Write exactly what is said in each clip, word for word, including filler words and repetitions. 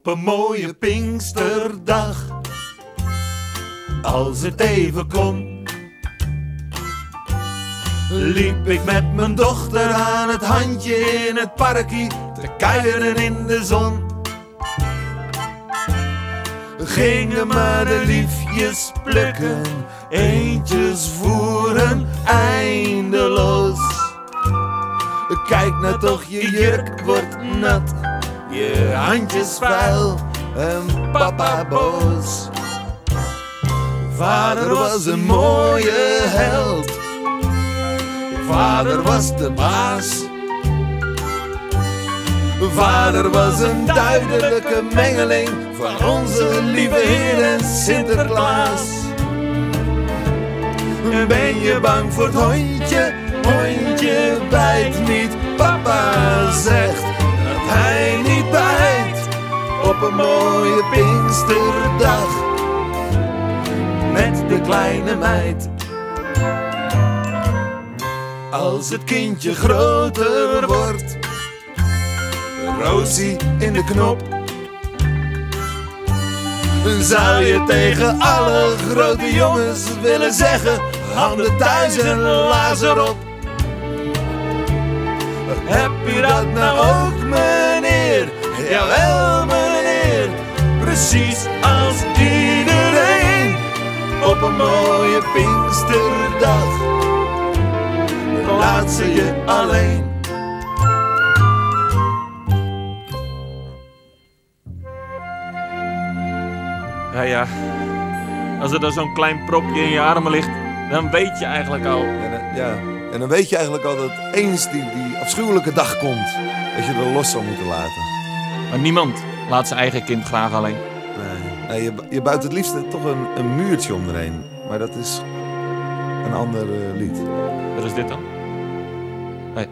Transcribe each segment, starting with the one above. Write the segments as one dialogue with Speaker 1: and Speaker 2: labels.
Speaker 1: Op een mooie Pinksterdag, als het even kon, liep ik met mijn dochter aan het handje in het parkie te kuieren in de zon. Gingen maar de liefjes plukken, eentjes voeren eindeloos. Kijk nou toch, je jurk wordt nat, je handjes vuil en papa boos. Vader was een mooie held, vader was de baas. Vader was een duidelijke mengeling van onze lieve Heer en Sinterklaas. Ben je bang voor het hondje? Hondje bijt niet. Papa zegt dat hij niet bijt. Op een mooie Pinksterdag met de kleine meid. Als het kindje groter wordt, Rosie in de knop, zou je tegen alle grote jongens willen zeggen: handen thuis en laars erop. Heb je dat nou ook, meneer? Jawel, meneer. Precies als iedereen. Op een mooie Pinksterdag laat ze je alleen.
Speaker 2: Ja, ja. Als er dan zo'n klein propje in je armen ligt, dan weet je eigenlijk al.
Speaker 3: En, dan- ja. en dan weet je eigenlijk al dat eens die, die afschuwelijke dag komt, dat je er los zal moeten laten.
Speaker 2: Maar niemand laat zijn eigen kind graag alleen.
Speaker 3: Nee. Nee, je, je buit het liefst toch een, een muurtje om erheen. Maar dat is een ander eh, lied.
Speaker 2: Wat is dit dan? Hey.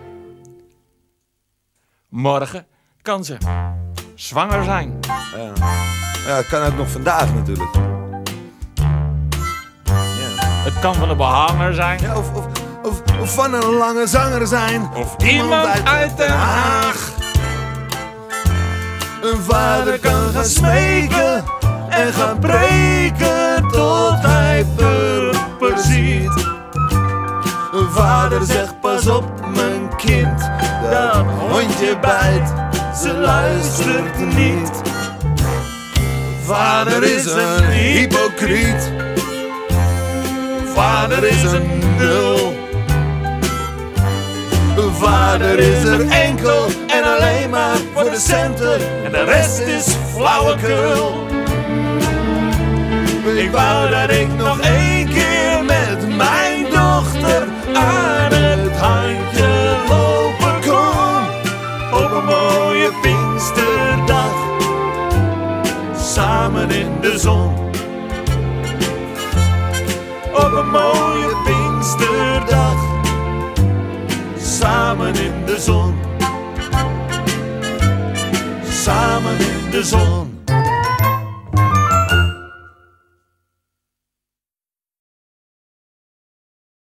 Speaker 2: Morgen kan ze zwanger zijn.
Speaker 3: Ja. Ja, het kan ook nog vandaag natuurlijk. Ja.
Speaker 2: Het kan van een behanger zijn.
Speaker 3: Ja, of, of, of, of van een lange zanger zijn.
Speaker 2: Of iemand uit Den Haag.
Speaker 3: Een vader kan gaan smeken en gaan preken tot hij purper ziet. Een vader zegt: pas op mijn kind, dat hondje bijt, ze luistert niet. Vader is een hypocriet, vader is een nul. Vader is er enkel en alleen maar voor de centen en de rest is flauwekul. Ik wou dat ik nog één keer met mijn dochter aan het handje lopen kon. Op een mooie Pinksterdag, samen in de zon. Op een mooie Pinksterdag, samen in de zon. Samen in de zon.